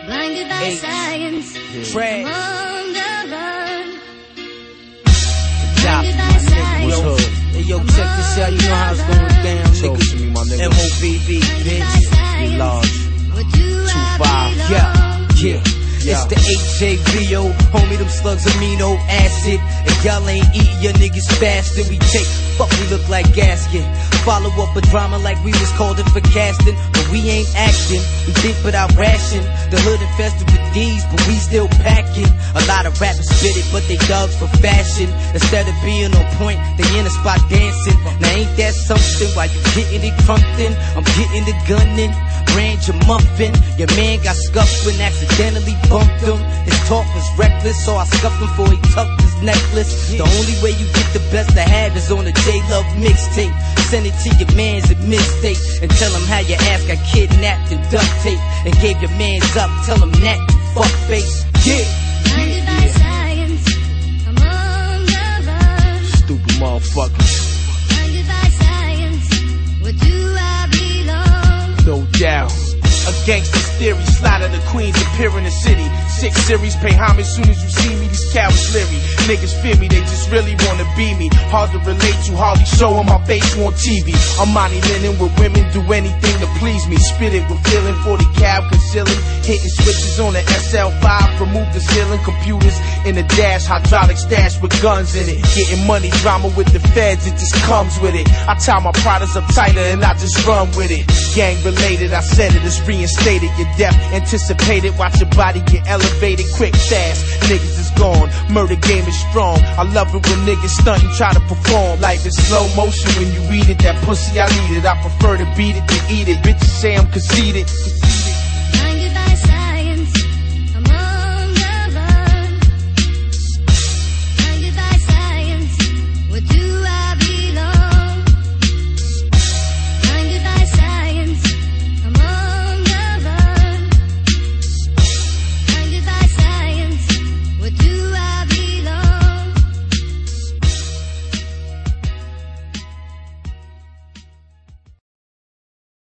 blinded by science, Trey. on the run. Job, Blinded by science, Hey, yo, check this out. You know how it's going down, niggas. MOBB, bitch. We large. what do I 2-5. belong? Yeah. It's the HJVO, homie, them slugs amino acid. If y'all ain't eating your niggas fast, then we take, fuck, we look like gasket. Follow up a drama like we was called it for casting, but we ain't acting, we think without ration. The hood infested with D's, but we still packing. A lot of rappers spit it, but they dogs for fashion. Instead of being on point, they in a spot dancing. Now ain't that something? While you getting it crunked in, I'm getting the gunning. Brand your muffin, your man got scuffed when accidentally bumped him. His talk was reckless, so I scuffed him before he tucked his necklace. The only way you get the best I have is on a J-Love mixtape. Send it to your mans at mistake and tell him how your ass got kidnapped and duct tape and gave your mans up. Tell him that you fuck face. Yeah. Blinded by science, I'm on the run. Stupid motherfucker. Blinded by science, where do I belong? No doubt. A gangster's theory, slide of the queens appear in the city. 6 series, pay homage soon as you see me. These cowards leery. Niggas fear me, they just really wanna be me. Hard to relate to, hardly showing my face on TV. I'm Monty Lennon with women, do anything to please me. Spit it with feeling, 40 cab concealing. Hitting switches on the SL5, remove the ceiling. Computers in the dash, hydraulic stash with guns in it. Getting money, drama with the feds, it just comes with it. I tie my products up tighter and I just run with it. Gang related, I said it, it's reinstated. Your death anticipated, watch your body get elevated quick, fast. Niggas is gone, murder game is strong. I love it when niggas stunt and try to perform. Life is slow motion when you read it. That pussy I need it, I prefer to beat it than eat it. Bitches say I'm conceited.